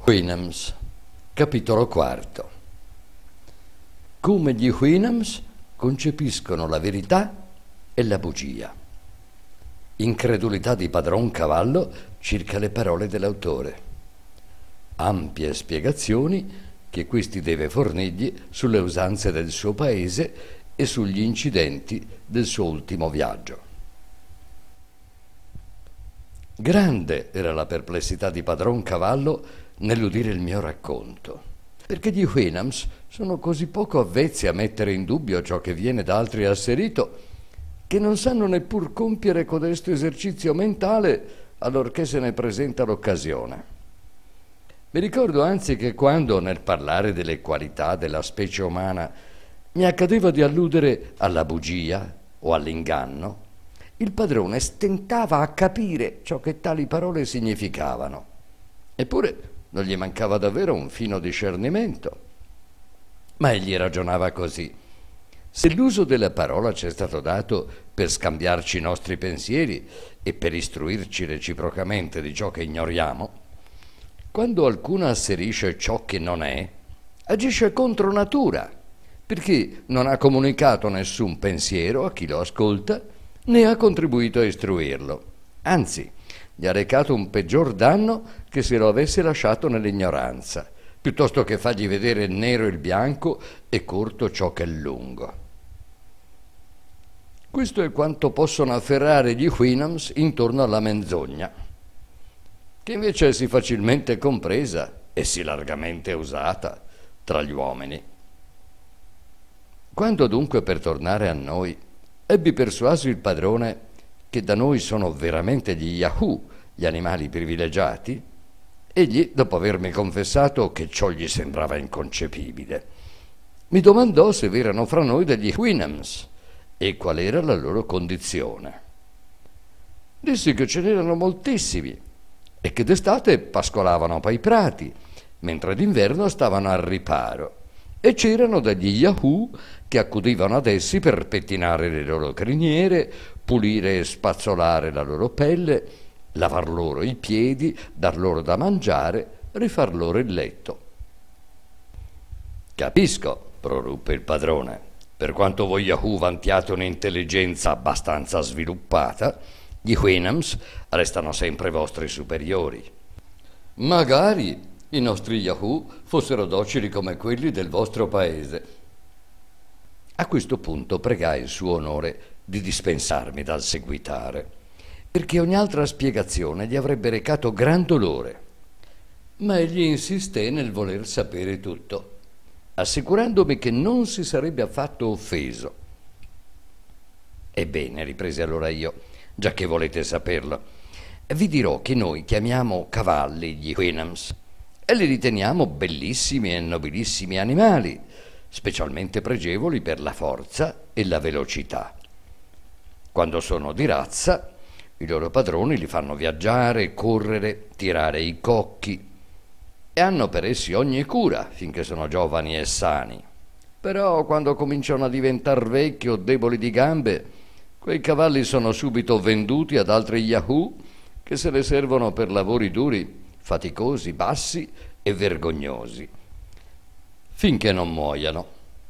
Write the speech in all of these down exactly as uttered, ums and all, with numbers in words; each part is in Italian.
Houyhnhnms, capitolo quarto. Come gli Houyhnhnms concepiscono la verità e la bugia. Incredulità di padron Cavallo circa le parole dell'autore. Ampie spiegazioni che questi deve fornirgli sulle usanze del suo paese e sugli incidenti del suo ultimo viaggio. Grande era la perplessità di padron Cavallo nell'udire il mio racconto, perché gli Houyhnhnms sono così poco avvezzi a mettere in dubbio ciò che viene da altri asserito che non sanno neppur compiere codesto esercizio mentale allorché se ne presenta l'occasione. Mi ricordo anzi che quando, nel parlare delle qualità della specie umana, mi accadeva di alludere alla bugia o all'inganno, il padrone stentava a capire ciò che tali parole significavano. Eppure non gli mancava davvero un fino discernimento. Ma egli ragionava così: se l'uso della parola ci è stato dato per scambiarci i nostri pensieri e per istruirci reciprocamente di ciò che ignoriamo, quando alcuno asserisce ciò che non è, agisce contro natura, perché non ha comunicato nessun pensiero a chi lo ascolta, né ha contribuito a istruirlo. Anzi, gli ha recato un peggior danno che se lo avesse lasciato nell'ignoranza, piuttosto che fargli vedere nero il bianco e corto ciò che è lungo. Questo è quanto possono afferrare gli Houyhnhnms intorno alla menzogna, che invece è sì facilmente compresa e sì largamente usata tra gli uomini. Quando dunque, per tornare a noi, ebbi persuaso il padrone che da noi sono veramente gli Yahoo, gli animali privilegiati, egli, dopo avermi confessato che ciò gli sembrava inconcepibile, mi domandò se v'erano fra noi degli Houyhnhnms e qual era la loro condizione. Dissi che ce n'erano moltissimi e che d'estate pascolavano poi i prati, mentre d'inverno stavano al riparo, e c'erano degli Yahoo che accudivano ad essi per pettinare le loro criniere, pulire e spazzolare la loro pelle, lavar loro i piedi, dar loro da mangiare, rifar loro il letto. Capisco, proruppe il padrone, per quanto voi Yahoo vantiate un'intelligenza abbastanza sviluppata, gli Houyhnhnms restano sempre vostri superiori. Magari i nostri Yahoo fossero docili come quelli del vostro paese. A questo punto pregai il suo onore di dispensarmi dal seguitare, perché ogni altra spiegazione gli avrebbe recato gran dolore. Ma egli insisté nel voler sapere tutto, assicurandomi che non si sarebbe affatto offeso. Ebbene, riprese allora io, già che volete saperlo, vi dirò che noi chiamiamo cavalli gli Houyhnhnms e li riteniamo bellissimi e nobilissimi animali, specialmente pregevoli per la forza e la velocità. Quando sono di razza, i loro padroni li fanno viaggiare, correre, tirare i cocchi e hanno per essi ogni cura finché sono giovani e sani. Però quando cominciano a diventar vecchi o deboli di gambe, quei cavalli sono subito venduti ad altri Yahoo che se ne servono per lavori duri, faticosi, bassi e vergognosi, finché non muoiano.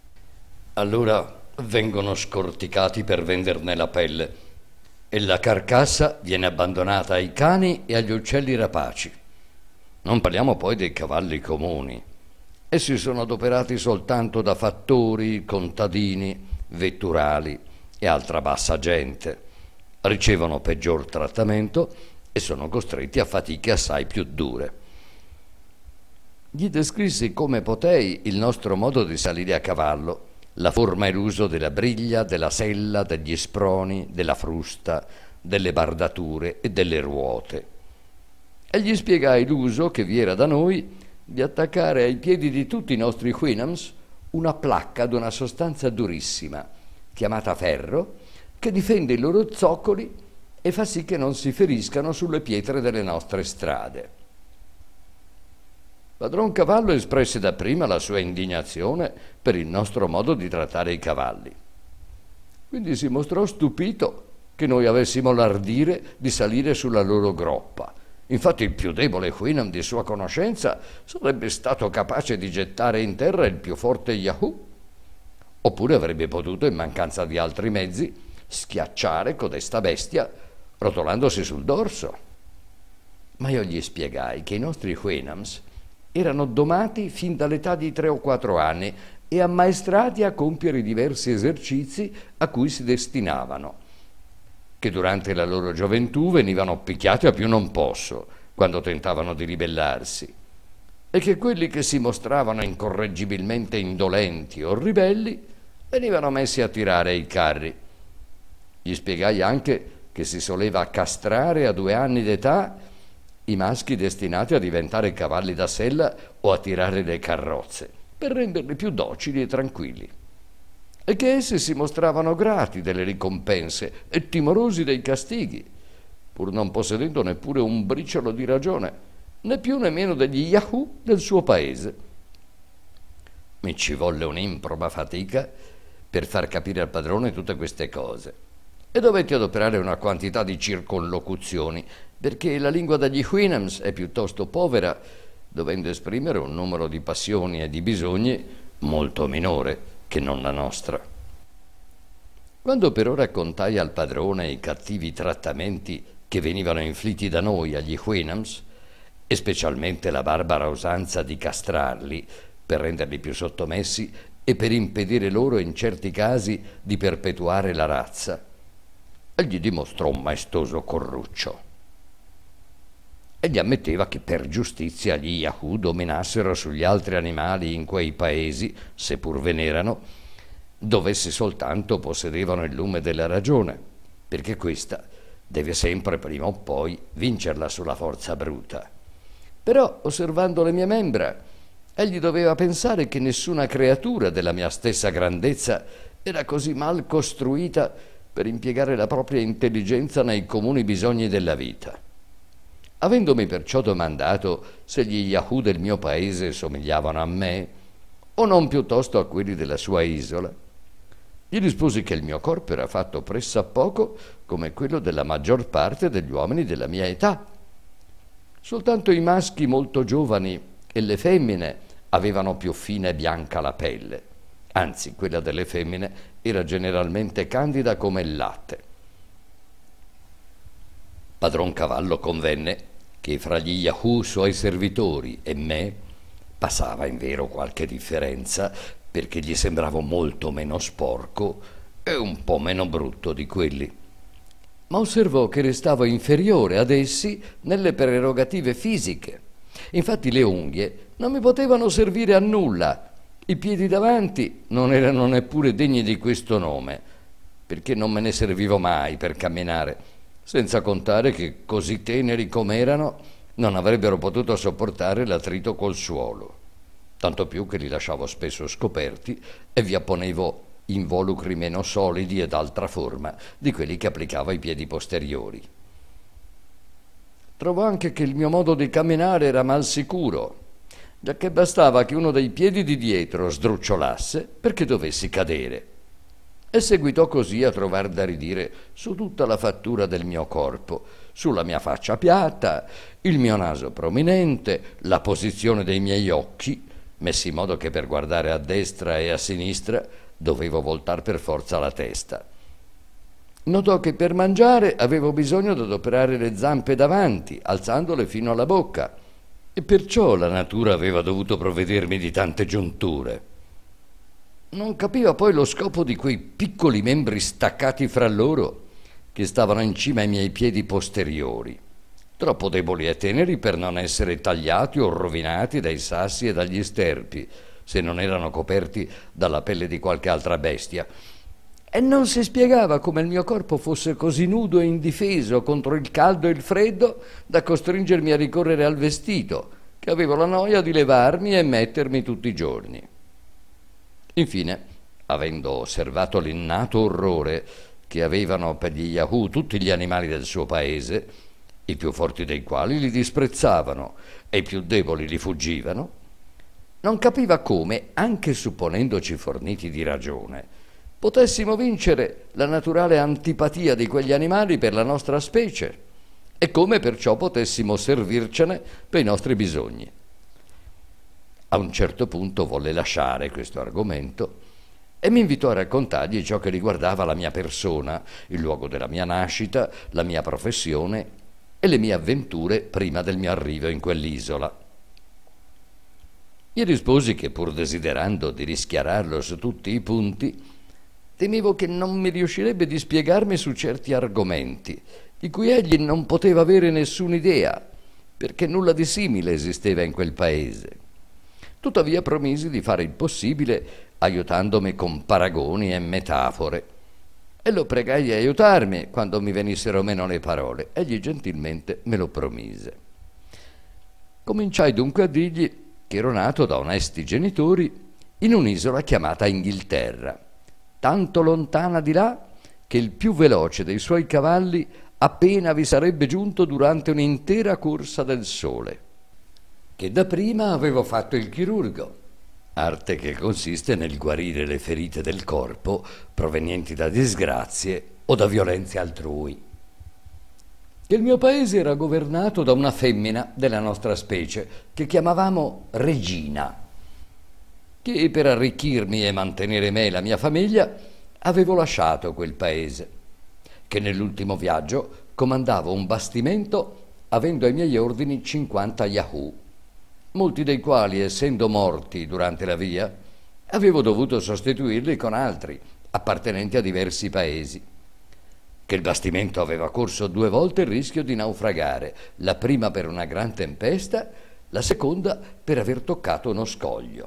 Allora vengono scorticati per venderne la pelle e la carcassa viene abbandonata ai cani e agli uccelli rapaci. Non parliamo poi dei cavalli comuni. Essi sono adoperati soltanto da fattori, contadini, vetturali e altra bassa gente. Ricevono peggior trattamento e sono costretti a fatiche assai più dure. Gli descrissi come potei il nostro modo di salire a cavallo, la forma e l'uso della briglia, della sella, degli sproni, della frusta, delle bardature e delle ruote. E gli spiegai l'uso che vi era da noi di attaccare ai piedi di tutti i nostri Houyhnhnms una placca d'una sostanza durissima, chiamata ferro, che difende i loro zoccoli e fa sì che non si feriscano sulle pietre delle nostre strade. Padron Cavallo espresse dapprima la sua indignazione per il nostro modo di trattare i cavalli. Quindi si mostrò stupito che noi avessimo l'ardire di salire sulla loro groppa Infatti il più debole Queenham di sua conoscenza sarebbe stato capace di gettare in terra il più forte Yahoo, oppure avrebbe potuto, in mancanza di altri mezzi, schiacciare codesta bestia rotolandosi sul dorso. Ma io gli spiegai che i nostri Queenhams erano domati fin dall'età di tre o quattro anni e ammaestrati a compiere i diversi esercizi a cui si destinavano, che durante la loro gioventù venivano picchiati a più non posso quando tentavano di ribellarsi, e che quelli che si mostravano incorreggibilmente indolenti o ribelli venivano messi a tirare i carri. Gli spiegai anche che si soleva castrare a due anni d'età i maschi destinati a diventare cavalli da sella o a tirare le carrozze, per renderli più docili e tranquilli, e che essi si mostravano grati delle ricompense e timorosi dei castighi, pur non possedendo neppure un briciolo di ragione, né più né meno degli Yahoo del suo paese. Mi ci volle un'improba fatica per far capire al padrone tutte queste cose, e dovetti adoperare una quantità di circonlocuzioni, perché la lingua degli Queenhams è piuttosto povera, dovendo esprimere un numero di passioni e di bisogni molto minore che non la nostra. Quando però raccontai al padrone i cattivi trattamenti che venivano inflitti da noi agli Queenhams, e specialmente la barbara usanza di castrarli per renderli più sottomessi e per impedire loro in certi casi di perpetuare la razza, egli dimostrò un maestoso corruccio. Egli ammetteva che per giustizia gli Yahoo dominassero sugli altri animali in quei paesi, seppur ve n'erano, dove essi soltanto possedevano il lume della ragione, perché questa deve sempre prima o poi vincerla sulla forza bruta. Però, osservando le mie membra, egli doveva pensare che nessuna creatura della mia stessa grandezza era così mal costruita per impiegare la propria intelligenza nei comuni bisogni della vita. Avendomi perciò domandato se gli Yahoo del mio paese somigliavano a me o non piuttosto a quelli della sua isola, gli risposi che il mio corpo era fatto pressappoco come quello della maggior parte degli uomini della mia età. Soltanto i maschi molto giovani e le femmine avevano più fine e bianca la pelle, anzi quella delle femmine era generalmente candida come il latte. Padron Cavallo convenne che fra gli Yahoo suoi servitori e me passava in vero qualche differenza, perché gli sembravo molto meno sporco e un po' meno brutto di quelli. Ma osservò che restavo inferiore ad essi nelle prerogative fisiche. Infatti le unghie non mi potevano servire a nulla, i piedi davanti non erano neppure degni di questo nome, perché non me ne servivo mai per camminare, senza contare che, così teneri com'erano, non avrebbero potuto sopportare l'attrito col suolo, tanto più che li lasciavo spesso scoperti e vi apponevo involucri meno solidi e d'altra forma di quelli che applicavo ai piedi posteriori. Trovo anche che il mio modo di camminare era mal sicuro, giacché bastava che uno dei piedi di dietro sdrucciolasse perché dovessi cadere, e seguitò così a trovar da ridire su tutta la fattura del mio corpo, sulla mia faccia piatta, il mio naso prominente, la posizione dei miei occhi, messi in modo che per guardare a destra e a sinistra dovevo voltar per forza la testa. Notò che per mangiare avevo bisogno di adoperare le zampe davanti, alzandole fino alla bocca, e perciò la natura aveva dovuto provvedermi di tante giunture. Non capiva poi lo scopo di quei piccoli membri staccati fra loro che stavano in cima ai miei piedi posteriori, troppo deboli e teneri per non essere tagliati o rovinati dai sassi e dagli sterpi, se non erano coperti dalla pelle di qualche altra bestia. E non si spiegava come il mio corpo fosse così nudo e indifeso contro il caldo e il freddo da costringermi a ricorrere al vestito, che avevo la noia di levarmi e mettermi tutti i giorni. Infine, avendo osservato l'innato orrore che avevano per gli Yahoo tutti gli animali del suo paese, i più forti dei quali li disprezzavano e i più deboli li fuggivano, non capiva come, anche supponendoci forniti di ragione, potessimo vincere la naturale antipatia di quegli animali per la nostra specie e come perciò potessimo servircene per i nostri bisogni. A un certo punto volle lasciare questo argomento e mi invitò a raccontargli ciò che riguardava la mia persona, il luogo della mia nascita, la mia professione e le mie avventure prima del mio arrivo in quell'isola. Gli risposi che, pur desiderando di rischiararlo su tutti i punti, temevo che non mi riuscirebbe di spiegarmi su certi argomenti, di cui egli non poteva avere nessuna idea, perché nulla di simile esisteva in quel paese. Tuttavia promisi di fare il possibile aiutandomi con paragoni e metafore, e lo pregai di aiutarmi quando mi venissero meno le parole. Egli gentilmente me lo promise. Cominciai dunque a dirgli che ero nato da onesti genitori in un'isola chiamata Inghilterra, tanto lontana di là che il più veloce dei suoi cavalli appena vi sarebbe giunto durante un'intera corsa del sole, che dapprima avevo fatto il chirurgo, arte che consiste nel guarire le ferite del corpo provenienti da disgrazie o da violenze altrui. Che il mio paese era governato da una femmina della nostra specie che chiamavamo Regina, che per arricchirmi e mantenere me e la mia famiglia avevo lasciato quel paese, che nell'ultimo viaggio comandavo un bastimento avendo ai miei ordini cinquanta Yahoo, molti dei quali, essendo morti durante la via, avevo dovuto sostituirli con altri appartenenti a diversi paesi, che il bastimento aveva corso due volte il rischio di naufragare, la prima per una gran tempesta, la seconda per aver toccato uno scoglio.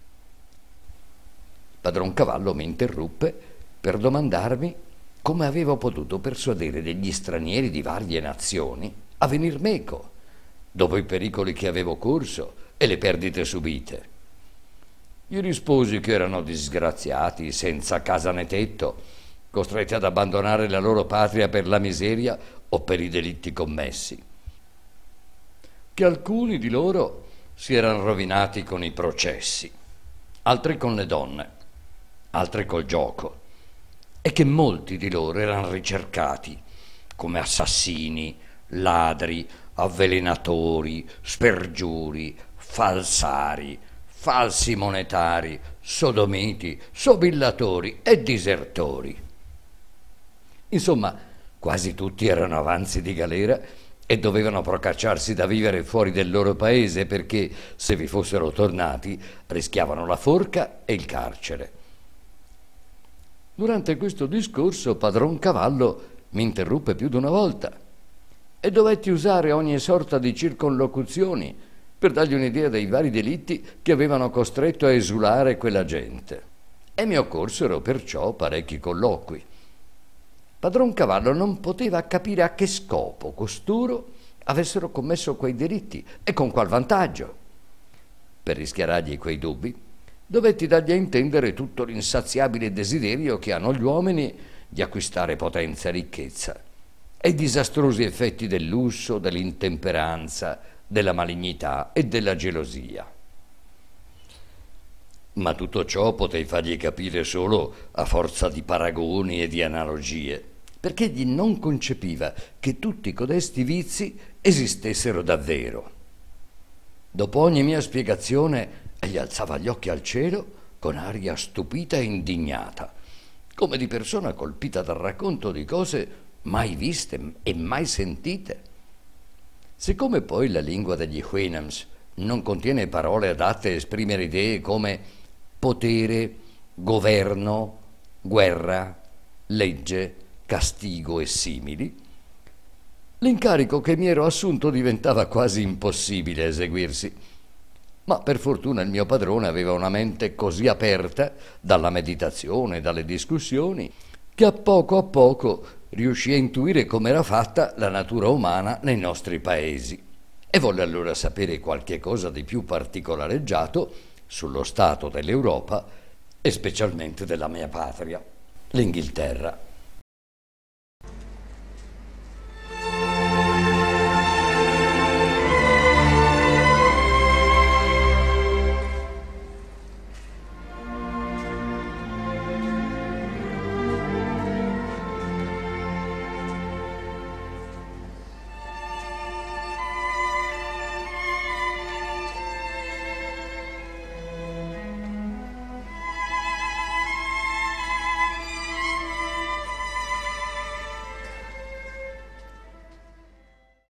Padron Cavallo mi interruppe per domandarmi come avevo potuto persuadere degli stranieri di varie nazioni a venir meco, dopo i pericoli che avevo corso e le perdite subite. Gli risposi che erano disgraziati, senza casa né tetto, costretti ad abbandonare la loro patria per la miseria o per i delitti commessi, che alcuni di loro si erano rovinati con i processi, altri con le donne, altri col gioco, e che molti di loro erano ricercati come assassini, ladri, avvelenatori, spergiuri, falsari, falsi monetari, sodomiti, sobillatori e disertori. Insomma, quasi tutti erano avanzi di galera e dovevano procacciarsi da vivere fuori del loro paese perché, se vi fossero tornati, rischiavano la forca e il carcere. Durante questo discorso Padron Cavallo mi interruppe più di una volta e dovetti usare ogni sorta di circonlocuzioni per dargli un'idea dei vari delitti che avevano costretto a esulare quella gente. E mi occorsero perciò parecchi colloqui. Padron Cavallo non poteva capire a che scopo costoro avessero commesso quei delitti e con qual vantaggio. Per rischiarargli quei dubbi, dovetti dargli a intendere tutto l'insaziabile desiderio che hanno gli uomini di acquistare potenza e ricchezza, e i disastrosi effetti del lusso, dell'intemperanza, della malignità e della gelosia. Ma tutto ciò potei fargli capire solo a forza di paragoni e di analogie, perché egli non concepiva che tutti codesti vizi esistessero davvero. Dopo ogni mia spiegazione, egli alzava gli occhi al cielo con aria stupita e indignata, come di persona colpita dal racconto di cose mai viste e mai sentite. Siccome poi la lingua degli Houyhnhnms non contiene parole adatte a esprimere idee come potere, governo, guerra, legge, castigo e simili, l'incarico che mi ero assunto diventava quasi impossibile eseguirsi. Ma per fortuna il mio padrone aveva una mente così aperta dalla meditazione e dalle discussioni che a poco a poco riuscì a intuire com'era fatta la natura umana nei nostri paesi e volle allora sapere qualche cosa di più particolareggiato sullo stato dell'Europa e specialmente della mia patria, l'Inghilterra.